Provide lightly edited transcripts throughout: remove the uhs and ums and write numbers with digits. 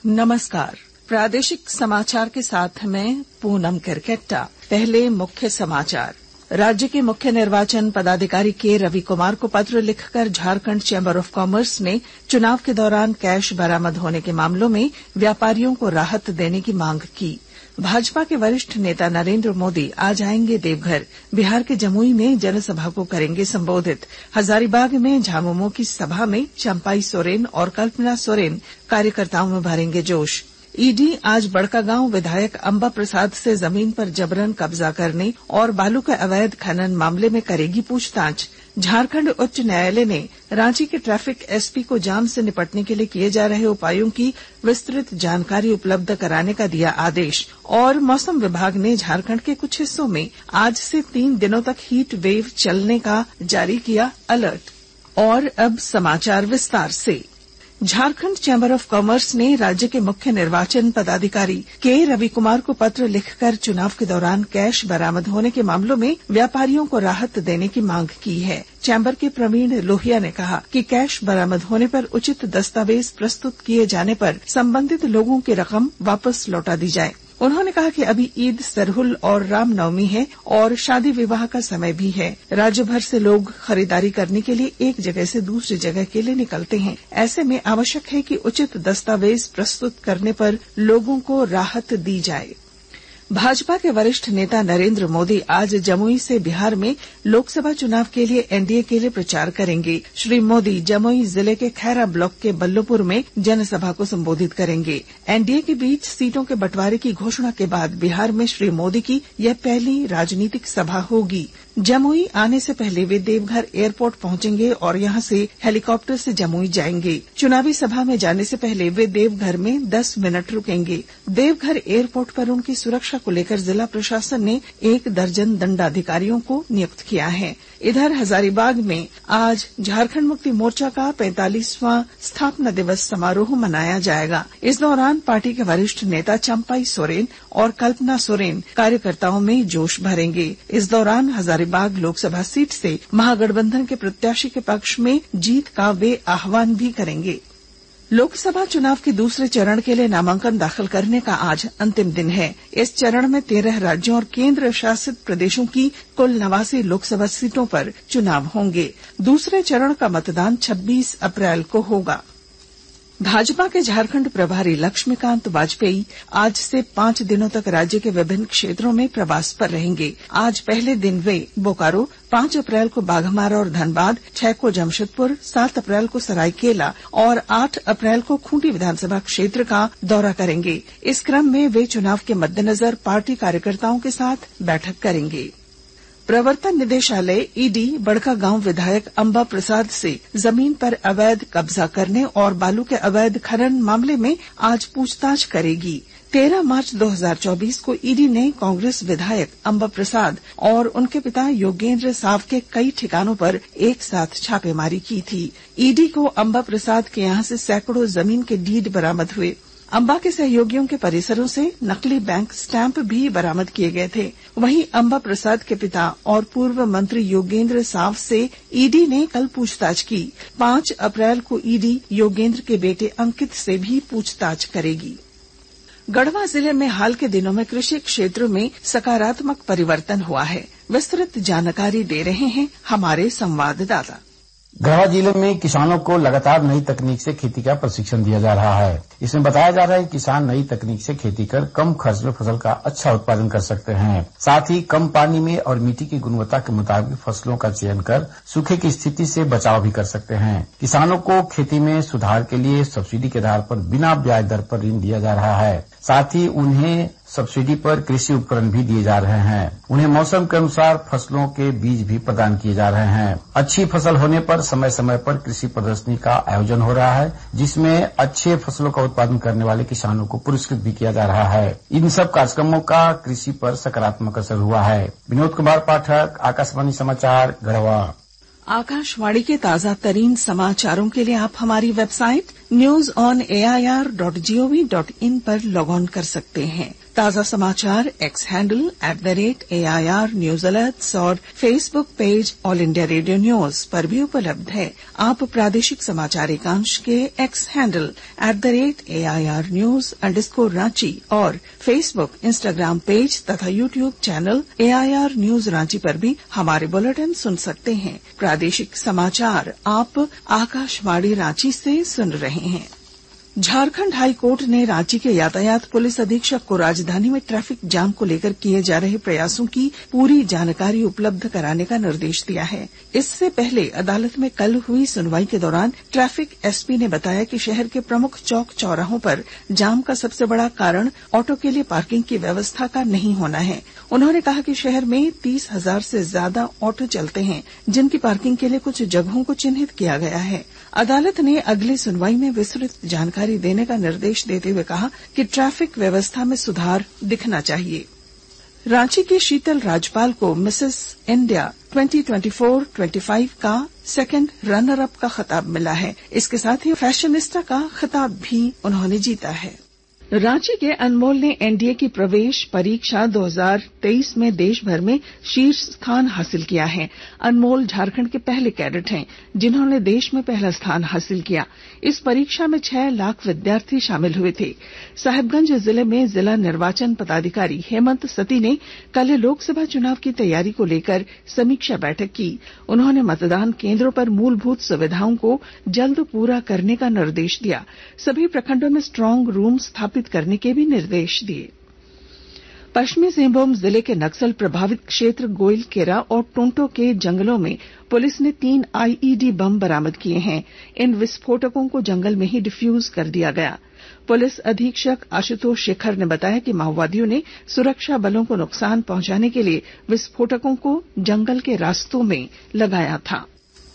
नमस्कार। प्रादेशिक समाचार के साथ मैं पूनम किरकेट्टा। पहले मुख्य समाचार। राज्य के मुख्य निर्वाचन पदाधिकारी के रवि कुमार को पत्र लिखकर झारखंड चैंबर ऑफ कॉमर्स ने चुनाव के दौरान कैश बरामद होने के मामलों में व्यापारियों को राहत देने की मांग की। भाजपा के वरिष्ठ नेता नरेंद्र मोदी आज आएंगे देवघर। बिहार के जमुई में जनसभा को करेंगे संबोधित। हजारीबाग में झामुमो की सभा में चंपाई सोरेन और कल्पना सोरेन कार्यकर्ताओं में भरेंगे जोश। ईडी आज बड़कागांव विधायक अंबा प्रसाद से जमीन पर जबरन कब्जा करने और बालू का अवैध खनन मामले में करेगी पूछताछ। झारखंड उच्च न्यायालय ने रांची के ट्रैफिक एसपी को जाम से निपटने के लिए किए जा रहे उपायों की विस्तृत जानकारी उपलब्ध कराने का दिया आदेश। और मौसम विभाग ने झारखंड के कुछ हिस्सों में आज से 3 दिनों तक हीट वेव चलने का जारी किया अलर्ट। और अब समाचार विस्तार से। झारखंड चैंबर ऑफ कॉमर्स ने राज्य के मुख्य निर्वाचन पदाधिकारी के रवि कुमार को पत्र लिखकर चुनाव के दौरान कैश बरामद होने के मामलों में व्यापारियों को राहत देने की मांग की है। चैंबर के प्रवीण लोहिया ने कहा कि कैश बरामद होने पर उचित दस्तावेज प्रस्तुत किए जाने पर संबंधित लोगों की रकम वापस लौटा दी जाए। उन्होंने कहा कि अभी ईद, सरहुल और रामनवमी है और शादी विवाह का समय भी है। राज्य भर से लोग खरीदारी करने के लिए एक जगह से दूसरी जगह के लिए निकलते हैं। ऐसे में आवश्यक है कि उचित दस्तावेज प्रस्तुत करने पर लोगों को राहत दी जाए। भाजपा के वरिष्ठ नेता नरेंद्र मोदी आज जमुई से बिहार में लोकसभा चुनाव के लिए एनडीए के लिए प्रचार करेंगे। श्री मोदी जमुई जिले के खैरा ब्लॉक के बल्लोपुर में जनसभा को संबोधित करेंगे। एनडीए के बीच सीटों के बंटवारे की घोषणा के बाद बिहार में श्री मोदी की यह पहली राजनीतिक सभा होगी। जमुई आने से पहले वे देवघर एयरपोर्ट पहुंचेंगे और यहां से हेलीकॉप्टर से जमुई जाएंगे। चुनावी सभा में जाने से पहले वे देवघर में 10 मिनट रुकेंगे। देवघर एयरपोर्ट पर उनकी सुरक्षा को लेकर जिला प्रशासन ने 1 दर्जन दंडाधिकारियों को नियुक्त किया है। इधर हजारीबाग में आज झारखंड मुक्ति मोर्चा का 45वां स्थापना दिवस समारोह मनाया जाएगा। इस दौरान पार्टी के वरिष्ठ नेता चंपाई सोरेन और कल्पना सोरेन कार्यकर्ताओं में जोश भरेंगे। इस दौरान हजारीबाग लोकसभा सीट से महागठबंधन के प्रत्याशी के पक्ष में जीत का वे आह्वान भी करेंगे। लोकसभा चुनाव के दूसरे चरण के लिए नामांकन दाखिल करने का आज अंतिम दिन है। इस चरण में 13 राज्यों और केंद्र शासित प्रदेशों की कुल 89 लोकसभा सीटों पर चुनाव होंगे। दूसरे चरण का मतदान 26 अप्रैल को होगा। भाजपा के झारखंड प्रभारी लक्ष्मीकांत वाजपेयी आज से 5 दिनों तक राज्य के विभिन्न क्षेत्रों में प्रवास पर रहेंगे। आज पहले दिन वे बोकारो, 5 अप्रैल को बाघमारा और धनबाद, 6 को जमशेदपुर, 7 अप्रैल को सरायकेला और 8 अप्रैल को खूंटी विधानसभा क्षेत्र का दौरा करेंगे। इस क्रम में वे चुनाव के मद्देनजर पार्टी कार्यकर्ताओं के साथ बैठक करेंगे। प्रवर्तन निदेशालय ईडी बड़कागांव विधायक अंबा प्रसाद से जमीन पर अवैध कब्जा करने और बालू के अवैध खनन मामले में आज पूछताछ करेगी। 13 मार्च 2024 को ईडी ने कांग्रेस विधायक अंबा प्रसाद और उनके पिता योगेंद्र साव के कई ठिकानों पर एक साथ छापेमारी की थी। ईडी को अंबा प्रसाद के यहां से सैकड़ों जमीन के डीड बरामद हुए। अंबा के सहयोगियों के परिसरों से नकली बैंक स्टैंप भी बरामद किए गए थे। वहीं अंबा प्रसाद के पिता और पूर्व मंत्री योगेंद्र साव से ईडी ने कल पूछताछ की। 5 अप्रैल को ईडी योगेंद्र के बेटे अंकित से भी पूछताछ करेगी। गढ़वा जिले में हाल के दिनों में कृषि क्षेत्र में सकारात्मक परिवर्तन हुआ है। विस्तृत जानकारी दे रहे हैं हमारे संवाददाता। गढ़वा जिले में किसानों को लगातार नई तकनीक से खेती का प्रशिक्षण दिया जा रहा है। इसमें बताया जा रहा है कि किसान नई तकनीक से खेती कर कम खर्च में फसल का अच्छा उत्पादन कर सकते हैं। साथ ही कम पानी में और मिट्टी की गुणवत्ता के मुताबिक फसलों का चयन कर सूखे की स्थिति से बचाव भी कर सकते हैं। किसानों को खेती में सुधार के लिए सब्सिडी के आधार पर बिना ब्याज दर पर ऋण दिया जा रहा है। साथ ही उन्हें सब्सिडी पर कृषि उपकरण भी दिए जा रहे हैं। उन्हें मौसम के अनुसार फसलों के बीज भी प्रदान किए जा रहे हैं। अच्छी फसल होने पर समय समय पर कृषि प्रदर्शनी का आयोजन हो रहा है, जिसमें अच्छे फसलों का उत्पादन करने वाले किसानों को पुरस्कृत भी किया जा रहा है। इन सब कार्यक्रमों का कृषि पर सकारात्मक असर हुआ है। विनोद कुमार पाठक, आकाशवाणी समाचार, गढ़वा। आकाशवाणी के ताजा तरीन समाचारों के लिए आप हमारी वेबसाइट newsonair.gov.in पर लॉग ऑन कर सकते हैं। ताजा समाचार X handle @AIR news alerts और Facebook page All India Radio news पर भी उपलब्ध है। आप प्रादेशिक समाचार एकांश के X handle @AIR news _Ranchi और फेसबुक, इंस्टाग्राम पेज तथा YouTube channel AIR news Ranchi पर भी हमारे बुलेटिन सुन सकते हैं। प्रादेशिक समाचार आप आकाशवाणी रांची से सुन रहे हैं। झारखंड हाई कोर्ट ने रांची के यातायात पुलिस अधीक्षक को राजधानी में ट्रैफिक जाम को लेकर किए जा रहे प्रयासों की पूरी जानकारी उपलब्ध कराने का निर्देश दिया है। इससे पहले अदालत में कल हुई सुनवाई के दौरान ट्रैफिक एसपी ने बताया कि शहर के प्रमुख चौक चौराहों पर जाम का सबसे बड़ा कारण ऑटो के लिए पार्किंग की व्यवस्था का नहीं होना है। उन्होंने कहा कि शहर में 30,000 से ज्यादा ऑटो चलते हैं, जिनकी पार्किंग के लिए कुछ जगहों को चिन्हित किया गया है। अदालत ने अगली सुनवाई में विस्तृत जानकारी देने का निर्देश देते हुए कहा कि ट्रैफिक व्यवस्था में सुधार दिखना चाहिए। रांची के शीतल राजपाल को मिसेस इंडिया 2024-25 का सेकंड रनर अप का खिताब मिला है। इसके साथ ही फैशनिस्टा का खिताब भी उन्होंने जीता है। रांची के अनमोल ने एनडीए की प्रवेश परीक्षा 2023 में देश भर में शीर्ष स्थान हासिल किया है। अनमोल झारखंड के पहले कैडेट हैं जिन्होंने देश में पहला स्थान हासिल किया। इस परीक्षा में 6 लाख विद्यार्थी शामिल हुए थे। साहिबगंज जिले में जिला निर्वाचन पदाधिकारी हेमंत सती ने कल लोकसभा चुनाव की तैयारी को लेकर समीक्षा बैठक की। उन्होंने मतदान केंद्रों पर मूलभूत सुविधाओं को जल्द पूरा करने का निर्देश दिया। सभी प्रखंडों में स्ट्रांग रूम स्थापित करने के भी निर्देश दिए। पश्चिमी सिंहभूम जिले के नक्सल प्रभावित क्षेत्र गोइलकेरा और टोंटो के जंगलों में पुलिस ने 3 आईईडी बम बरामद किए हैं। इन विस्फोटकों को जंगल में ही डिफ्यूज कर दिया गया। पुलिस अधीक्षक आशुतोष शेखर ने बताया कि माओवादियों ने सुरक्षा बलों को नुकसान पहुंचाने के लिए विस्फोटकों को जंगल के रास्तों में लगाया था।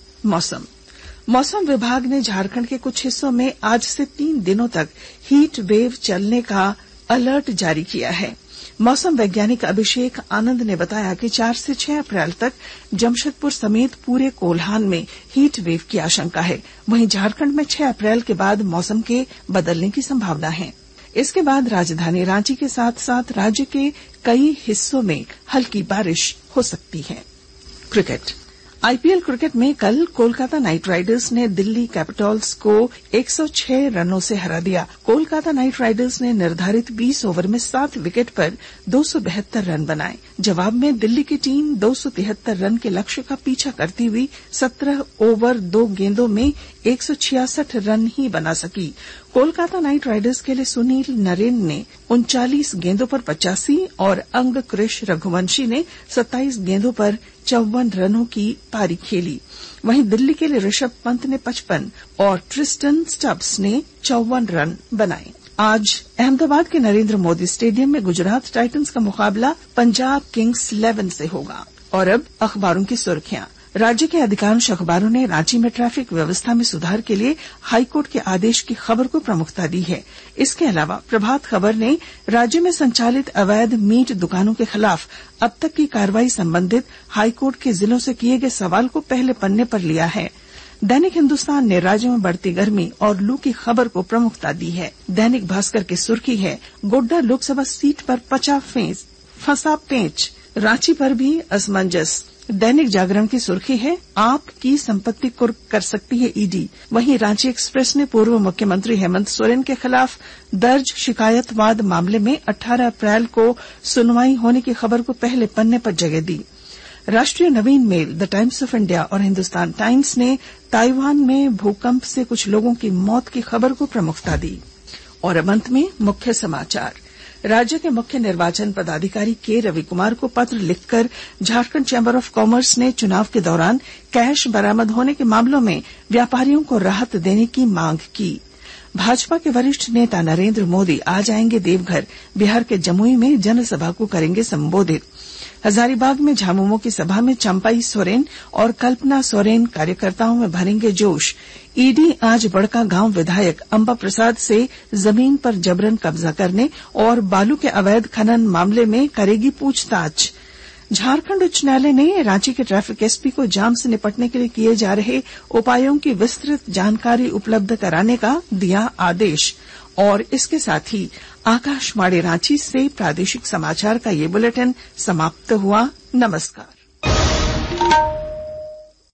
मौसम विभाग ने झारखंड के कुछ हिस्सों में आज से 3 दिनों तक हीट वेव चलने का अलर्ट जारी किया है। मौसम वैज्ञानिक अभिषेक आनंद ने बताया कि 4 से 6 अप्रैल तक जमशेदपुर समेत पूरे कोल्हान में हीट वेव की आशंका है। वहीं झारखंड में 6 अप्रैल के बाद मौसम के बदलने की संभावना है। इसके बाद राजधानी रांची के साथ साथ राज्य के कई हिस्सों में हल्की बारिश हो सकती है। क्रिकेट आईपीएल क्रिकेट में कल कोलकाता नाइट राइडर्स ने दिल्ली कैपिटल्स को 106 रनों से हरा दिया। कोलकाता नाइट राइडर्स ने निर्धारित 20 ओवर में 7 विकेट पर 272 रन बनाए। जवाब में दिल्ली की टीम 273 रन के लक्ष्य का पीछा करती हुई 17 ओवर 2 गेंदों में 166 रन ही बना सकी। कोलकाता नाइट राइडर्स के लिए सुनील नरेन ने 39 गेंदों पर 85 और अंग कृष रघुवंशी ने 27 गेंदों पर 54 रनों की पारी खेली। वहीं दिल्ली के लिए ऋषभ पंत ने 55 और ट्रिस्टन स्टब्स ने 54 रन बनाए। आज अहमदाबाद के नरेंद्र मोदी स्टेडियम में गुजरात टाइटंस का मुकाबला पंजाब किंग्स 11 से होगा। और अब अखबारों की सुर्खियां। राज्य के अधिकांश अखबारों ने रांची में ट्रैफिक व्यवस्था में सुधार के लिए हाईकोर्ट के आदेश की खबर को प्रमुखता दी है। इसके अलावा प्रभात खबर ने राज्य में संचालित अवैध मीट दुकानों के खिलाफ अब तक की कार्रवाई संबंधित हाईकोर्ट के जिलों से किए गए सवाल को पहले पन्ने पर लिया है। दैनिक हिंदुस्तान ने राज्य में बढ़ती गर्मी और लू की खबर को प्रमुखता दी है। दैनिक भास्कर की सुर्खी है, गोड्डा लोकसभा सीट पर फंसा पेंच, रांची पर भी असमंजस। दैनिक जागरण की सुर्खी है, आपकी संपत्ति कुर्क कर सकती है ईडी। वहीं रांची एक्सप्रेस ने पूर्व मुख्यमंत्री हेमंत सोरेन के खिलाफ दर्ज शिकायतवाद मामले में 18 अप्रैल को सुनवाई होने की खबर को पहले पन्ने पर जगह दी। Rashtriya Naveen mail, the Times of India और हिंदुस्तान टाइम्स ने ताइवान में भूकंप से कुछ लोगों की मौत की खबर को प्रमुखता दी। और अब अंत में मुख्य समाचार। राज्य के मुख्य निर्वाचन पदाधिकारी के रवि कुमार को पत्र लिखकर झारखंड चैंबर ऑफ कॉमर्स ने चुनाव के दौरान कैश बरामद होने के मामलों में व्यापारियों को राहत देने की मांग की। भाजपा के वरिष्ठ नेता नरेंद्र मोदी आज आएंगे देवघर। बिहार के जमुई में जनसभा को करेंगे संबोधित। हजारीबाग में झामुमो की सभा में चंपाई सोरेन और कल्पना सोरेन कार्यकर्ताओं में भरेंगे जोश। ईडी आज बड़का गांव विधायक अंबा प्रसाद से जमीन पर जबरन कब्जा करने और बालू के अवैध खनन मामले में करेगी पूछताछ। झारखंड उच्च न्यायालय ने रांची के ट्रैफिक एसपी को जाम से निपटने के लिए किए जा रहे उपायों की विस्तृत जानकारी उपलब्ध कराने का दिया आदेश। और इसके साथ ही आकाशवाणी रांची से प्रादेशिक समाचार का ये बुलेटिन समाप्त हुआ। नमस्कार।